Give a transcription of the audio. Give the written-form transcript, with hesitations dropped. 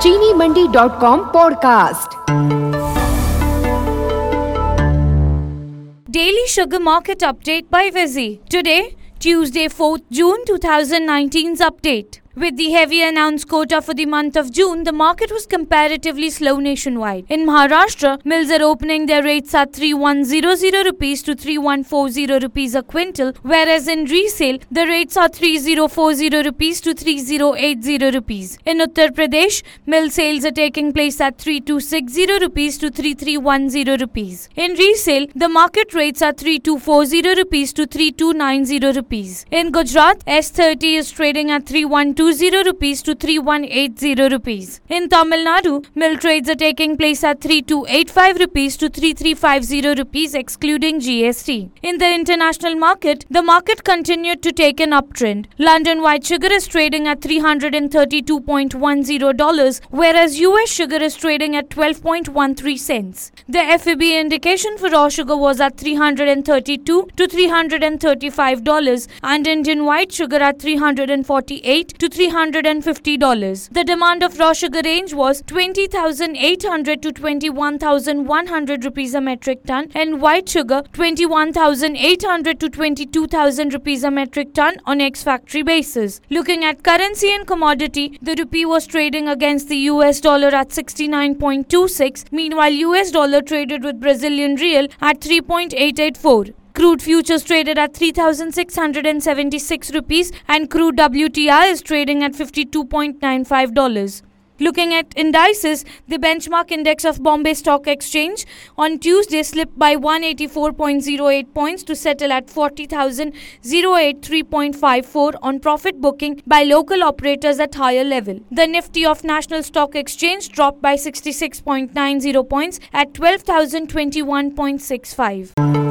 चीनीमंडी.com podcast. Daily Sugar Market Update by Vizzy. Today, Tuesday, 4th June 2019's update. With the heavy announced quota for the month of June, the market was comparatively slow nationwide. In Maharashtra, mills are opening their rates at 3100 rupees to 3140 rupees a quintal, whereas in resale, the rates are 3040 rupees to 3080 rupees. In Uttar Pradesh, mill sales are taking place at 3260 rupees to 3310 rupees. In resale, the market rates are 3240 rupees to 3290 rupees. In Gujarat, S30 is trading at 3120 rupees to 3180 rupees. In Tamil Nadu, mill trades are taking place at 3285 rupees to 3350 rupees excluding GST. In the international market, the market continued to take an uptrend. London white sugar is trading at $332.10, whereas US sugar is trading at 12.13 cents. The FEB indication for raw sugar was at $332 to $335 and Indian white sugar at $348 to $350. The demand of raw sugar range was 20,800 to 21,100 rupees a metric ton and white sugar 21,800 to 22,000 rupees a metric ton on ex-factory basis. Looking at currency and commodity, the rupee was trading against the US dollar at 69.26, meanwhile US dollar traded with Brazilian real at 3.884. Crude futures traded at 3,676 rupees and crude WTI is trading at $52.95. Looking at indices, the benchmark index of Bombay Stock Exchange on Tuesday slipped by 184.08 points to settle at 40,083.54 on profit booking by local operators at higher level. The Nifty of National Stock Exchange dropped by 66.90 points at 12,021.65.